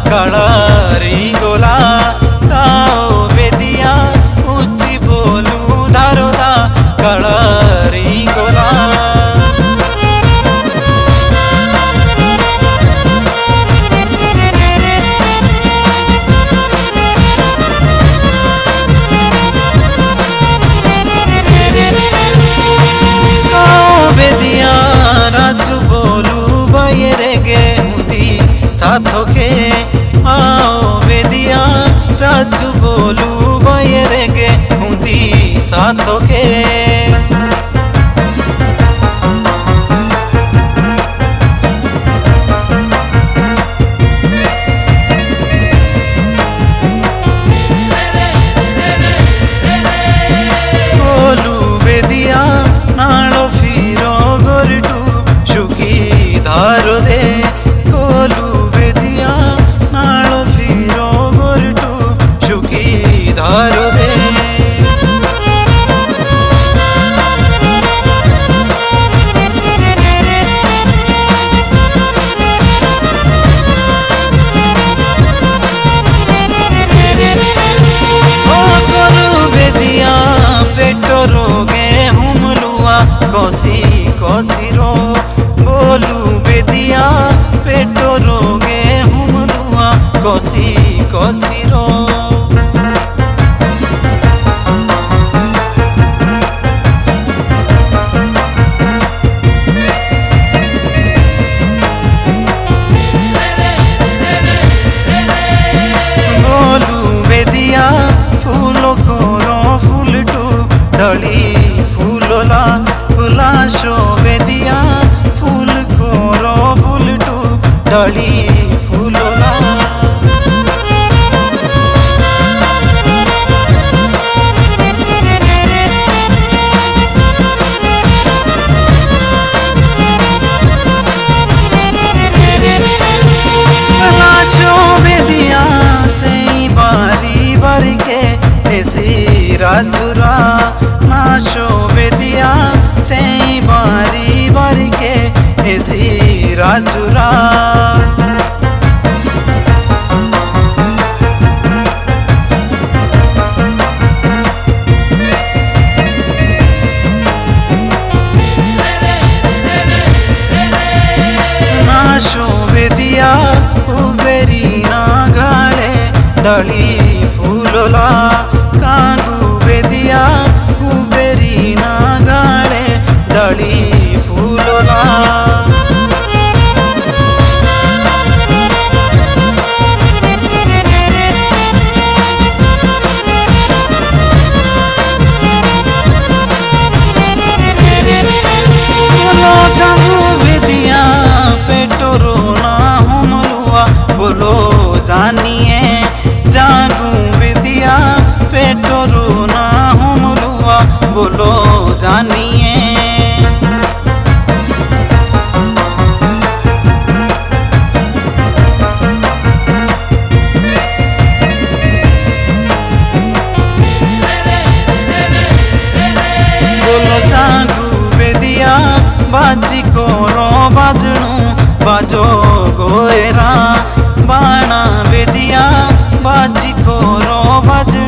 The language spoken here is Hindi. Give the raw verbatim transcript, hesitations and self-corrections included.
काळारी गोला गाओ बेदिया उच्ची बोलू धारोदा काळारी गोला गाओ बेदिया राजू बोलू बयरे गे मुदी साथो के आओ बेदिया राजू बोलू बयरे गे मुदी साथो के बोलू बेदिया नालो फिरो गोरटू शुकी धारो दे बोलू बेदिया नालो फिरो गोरटू शुकी धारो दे पेटो रोगे हुमलुआ कोसी कोसी रो बोलू बेदिया पेटो रोगे हुमलुआ कोसी कोसी रो बोलू बेदिया फूलों को डली फूलोला फूला शोभे दिया फूल को रो फूल टू डली फूलोला फूला शोभे दिया चई बारी बारी के ऐसी राजुरा नाशो बेदिया चई बारी बारी के ऐसी राजुरा नाशो बेदिया उबेरी ना गाड़े डली फूलोला कांगू बेदिया उबेरी ना गाड़े डली फूलोला कांगू बेदिया पेटो रोना हुमलुआ बोलो जानिए जागू बेदिया पेटो रोना हुमलुआ बोलो जानिए बोलो जागू बेदिया बाजी को रो बाजणू बाजो गोएरा बाणा बेदिया बाजी को रो बाजणू